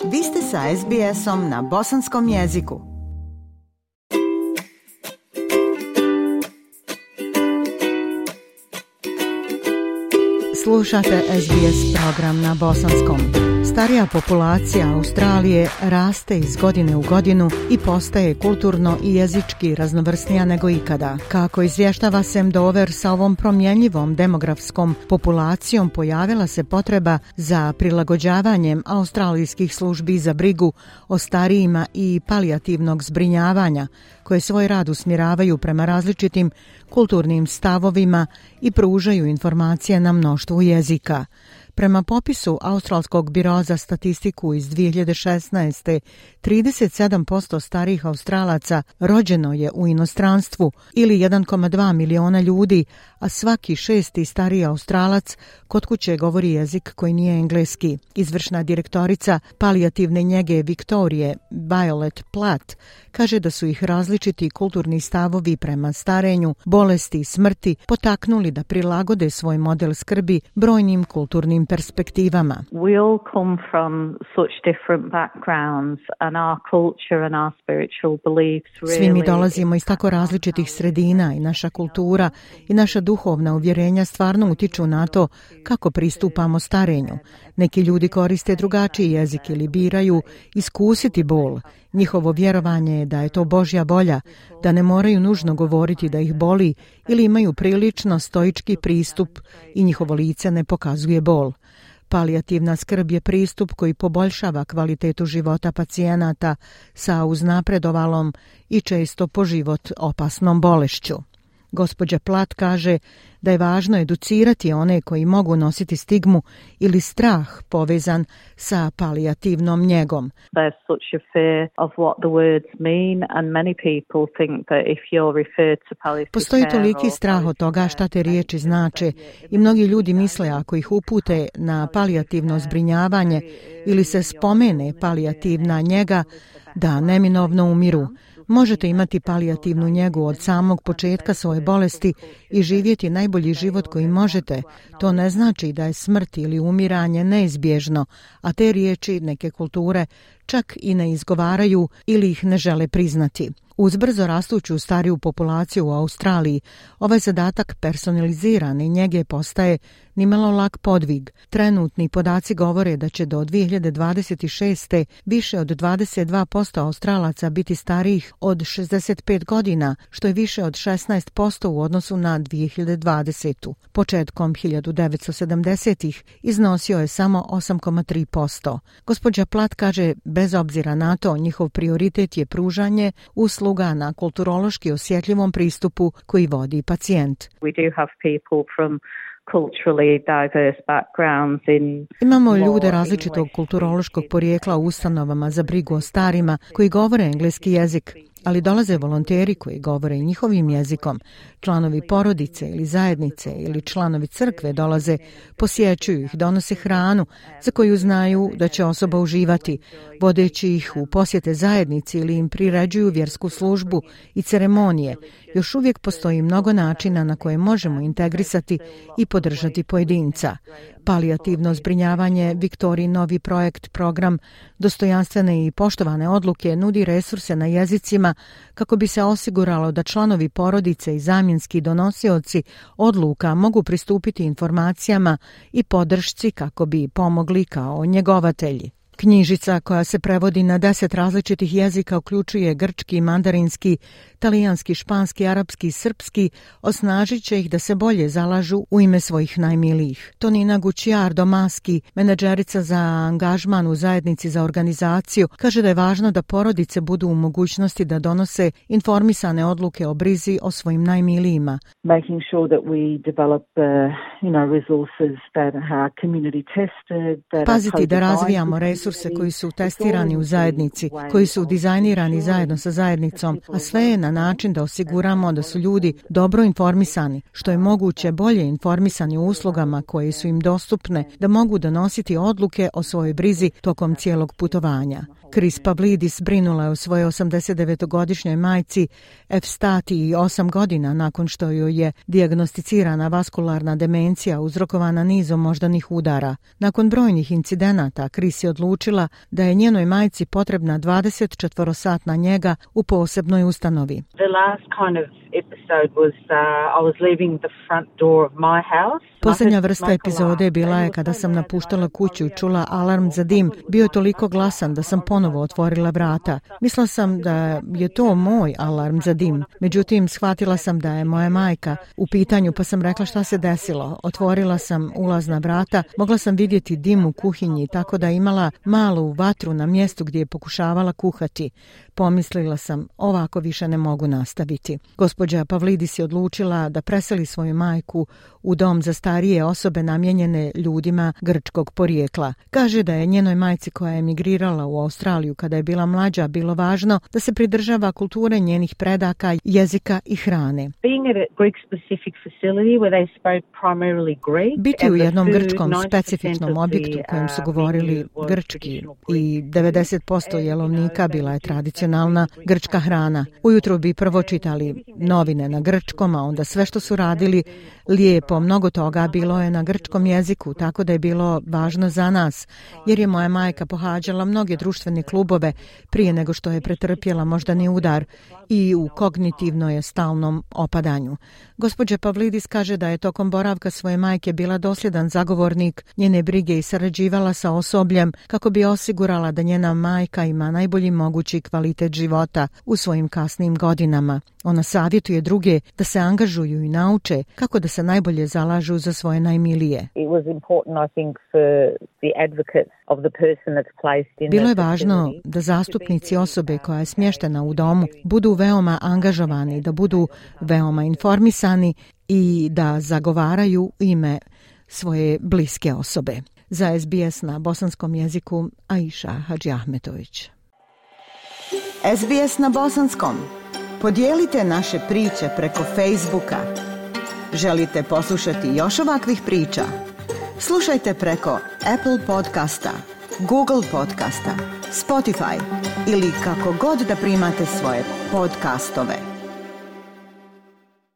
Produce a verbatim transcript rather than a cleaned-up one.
Vi ste sa es bi esom na bosanskom jeziku. Slušate es bi es program na bosanskom. Starija populacija Australije raste iz godine u godinu i postaje kulturno i jezički raznovrsnija nego ikada. Kako izvještava Sam Dover, sa ovom promjenjivom demografskom populacijom pojavila se potreba za prilagođavanjem australijskih službi za brigu o starijima i palijativnog zbrinjavanja, koje svoj rad usmjeravaju prema različitim kulturnim stavovima i pružaju informacije na mnoštvu jezika. Prema popisu Australskog biroa za statistiku iz dvije hiljade šesnaeste. trideset sedam posto starijih Australaca rođeno je u inostranstvu ili jedan zarez dva miliona ljudi, a svaki šesti stariji Australac kod kuće govori jezik koji nije engleski. Izvršna direktorica palijativne njege Viktorije, Violet Platt, kaže da su ih različiti kulturni stavovi prema starenju, bolesti i smrti potaknuli da prilagode svoj model skrbi brojnim kulturnim perspektivama. We all come from such different backgrounds and our culture and our spiritual beliefs really... Svi mi dolazimo iz tako različitih sredina i naša kultura i naša duhovna uvjerenja stvarno utiču na to kako pristupamo starenju. Neki ljudi koriste drugačiji jezik ili biraju iskusiti bol. Njihovo vjerovanje je da je to Božja volja, da ne moraju nužno govoriti da ih boli ili imaju prilično stoički pristup i njihovo lice ne pokazuje bol. Palijativna skrb je pristup koji poboljšava kvalitetu života pacijenata sa uznapredovalom i često po život opasnom bolešću. Gospođa Platt kaže da je važno educirati one koji mogu nositi stigmu ili strah povezan sa palijativnom njegom. There's such a fear of what the words mean and many people think that if you're referred to palliative care... Postoji toliki strah od toga šta te riječi znače i mnogi ljudi misle ako ih upute na palijativno zbrinjavanje ili se spomene palijativna njega da neminovno umiru. Možete imati palijativnu njegu od samog početka svoje bolesti i živjeti najbolji život koji možete. To ne znači da je smrt ili umiranje neizbježno, a te riječi neke kulture čak i ne izgovaraju ili ih ne žele priznati. Uz brzo rastuću stariju populaciju u Australiji, ovaj zadatak personalizirane njege postaje nimalo lak podvig. Trenutni podaci govore da će do dvije hiljade dvadeset šeste. više od dvadeset dva posto Australaca biti starijih od šezdeset pet godina, što je više od šesnaest posto u odnosu na dvije hiljade dvadesetu. Početkom hiljadu devetsto sedamdesetih. iznosio je samo osam zarez tri posto. Gospođa Platt kaže, bez obzira na to, njihov prioritet je pružanje usluga na kulturološki osjetljivom pristupu koji vodi pacijent. We do have people from culturally diverse backgrounds in... Imamo ljude različitog kulturološkog porijekla u ustanovama za brigu o starima koji govore engleski jezik, ali dolaze volonteri koji govore njihovim jezikom. Članovi porodice ili zajednice ili članovi crkve dolaze, posjećuju ih, donose hranu za koju znaju da će osoba uživati, vodeći ih u posjete zajednici ili im priređuju vjersku službu i ceremonije. Još uvijek postoji mnogo načina na koje možemo integrisati i podržati pojedinca. Palijativno zbrinjavanje, Viktoriji novi projekt, program dostojanstvene i poštovane odluke nudi resurse na jezicima kako bi se osiguralo da članovi porodice i zamjenski donosioci odluka mogu pristupiti informacijama i podršci kako bi pomogli kao njegovatelji. Knjižica koja se prevodi na deset različitih jezika uključuje grčki, mandarinski, talijanski, španski, arapski i srpski, osnažit će ih da se bolje zalažu u ime svojih najmilijih. Tonina Gucciardo Maschi, menadžerica za angažman u zajednici za organizaciju, kaže da je važno da porodice budu u mogućnosti da donose informisane odluke o brizi o svojim najmilijima. Making sure that we develop the, you know, resources that are community tested. Paziti da razvijamo resurse koji su testirani u zajednici, koji su dizajnirani zajedno sa zajednicom, a sve je na način da osiguramo da su ljudi dobro informisani, što je moguće bolje informisani u uslugama koje su im dostupne, da mogu donositi odluke o svojoj brizi tokom cijelog putovanja. Chris Pavlidis brinula je o svojoj osamdesetdevetogodišnjoj majci Efstati i osam godina nakon što joj je dijagnosticirana vaskularna demencija uzrokovana nizom moždanih udara. Nakon brojnih incidenata, Chris je odlučila odlučila da je njenoj majci potrebna dvadesetčetvorosatna njega u posebnoj ustanovi. The last kind of episode was uh, I was leaving the front door of my house. Posljednja vrsta epizode bila je kada sam napuštala kuću i čula alarm za dim. Bio je toliko glasan da sam ponovo otvorila vrata. Mislila sam da je to moj alarm za dim. Međutim, shvatila sam da je moja majka u pitanju, pa sam rekla šta se desilo. Otvorila sam ulazna vrata, mogla sam vidjeti dim u kuhinji, tako da imala malu vatru na mjestu gdje je pokušavala kuhati. Pomislila sam, ovako više ne mogu nastaviti. Gospođa Pavlidis je odlučila da preseli svoju majku u dom za starije osobe namijenjene ljudima grčkog porijekla. Kaže da je njenoj majci koja je emigrirala u Australiju kada je bila mlađa bilo važno da se pridržava kulture njenih predaka, jezika i hrane. Biti u jednom grčkom specifičnom objektu u kojem su govorili grčki i devedeset posto jelovnika bila je tradicionalna grčka hrana. Ujutro bi prvo čitali novine na grčkom, a onda sve što su radili lijepo, mnogo toga bilo je na grčkom jeziku, tako da je bilo važno za nas, jer je moja majka pohađala mnoge društvene klubove prije nego što je pretrpjela moždani udar i u kognitivno je stalnom opadanju. Gospođa Pavlidis kaže da je tokom boravka svoje majke bila dosljedan zagovornik njene brige i sarađivala sa osobljem kako bi osigurala da njena majka ima najbolji mogući kvalitet života u svojim kasnim godinama. Ona savjetuje druge da se angažuju i nauče kako da se najbolje zalažu za svoje najmilije. Bilo je važno da zastupnici osobe koja je smještena u domu budu veoma angažovani, da budu veoma informisani i da zagovaraju ime svoje bliske osobe. Za S B S na bosanskom jeziku Aisha Hadžiahmetović. S B S na bosanskom. Podijelite naše priče preko Facebooka. Želite poslušati još ovakvih priča? Slušajte preko Apple podcasta, Google podcasta, Spotify ili kako god da primate svoje podcastove.